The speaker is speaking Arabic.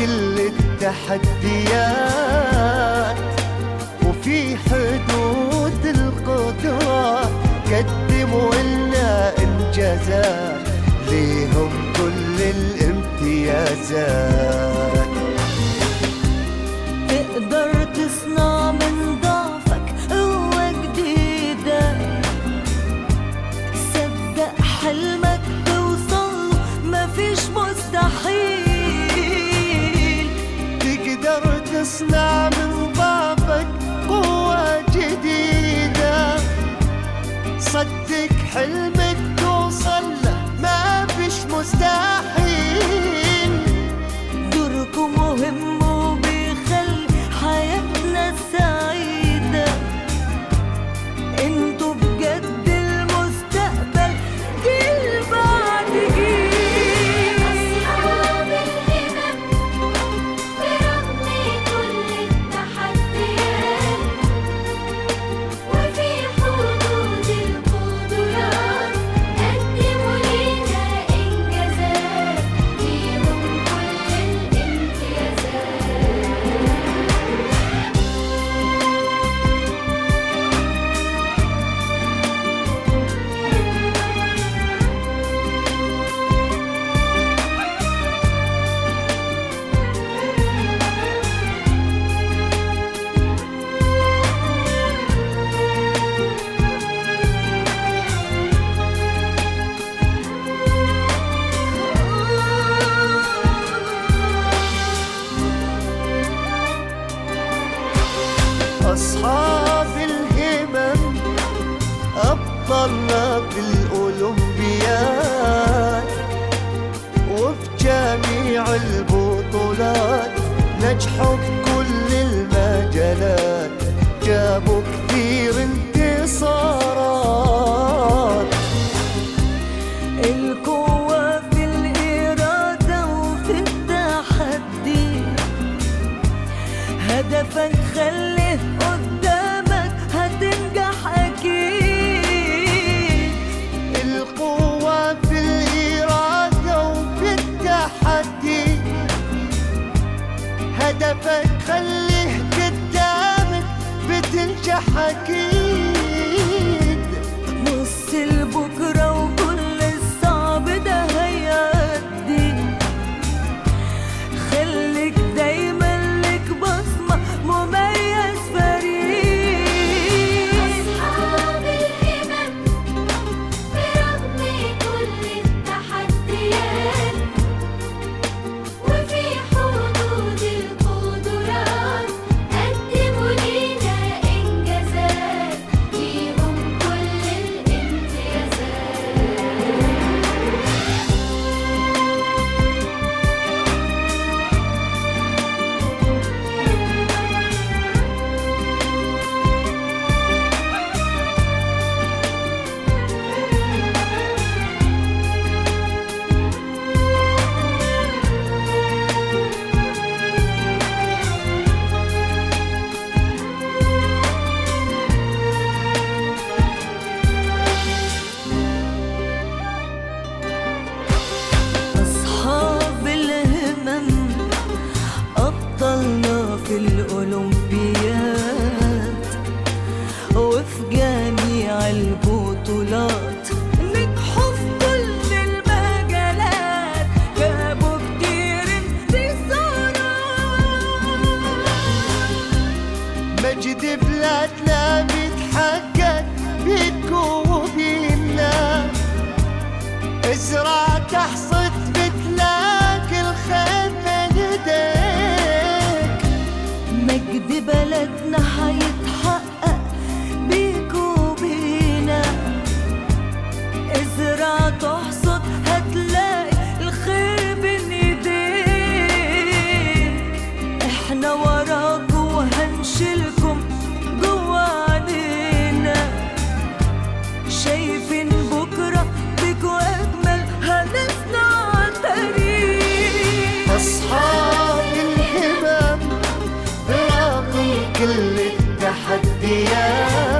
كل التحديات، وفي حدود القدرات قدموا لنا إنجازات، ليهم كل الامتيازات. تقدر تصنع من ضعفك قوة جديدة، صدق حلمك توصل مفيش مستحيل. تقدر تصنع من ضعفك قوة جديدة، صدق حلمك توصل له ما فيش مستحيل. دوركم مهم وبيخلي حياتنا سعيدة، انتوا بجد المستقبل جيل بعد جيل. أصحاب الهمم برغم كل التحديات، وفي حدود القدرات قدموا لنا إنجازات، ليهم كل أصحاب الهمم أبطلنا بالأولمبياد، وفي جميع البطولات نجحوا بكل المجالات، جابوا كثير انتصارات. القوة في الإرادة وفي التحدي، هدفك خليه قدامك هتنجح أكيد. القوة في الإرادة وفي التحدي، هدفك خليه قدامك بتنجح أكيد. بص لبكرة وكل الصعب ده هيعدي، خليك دايما لك بصمة مميز فريد. أصحاب الهمم برغم كل التحديات، وفي حدود القدرات قدموا لنا إنجازات، ليهم كل أصحاب الهمم أبطلنا في الأولمبياد، وفي جميع البطولات نجحوا في كل المجالات، جابوا كتير انتصارات. مجد بلادنا بيتحقق بيكوا وبينا، ازرع تحصد بتلاقي الخير بين ايديك. مجد بلدنا هيتحقق بيكوا وبينا، ازرع تحصد هتلاقي الخير بين ايديك. احنا وراكوا وهنشيلكم جوا عينينا، شايفين بكرة بيكوا أجمل هنصنع تاريخ. أصحاب الهمم رغم كل التحديات،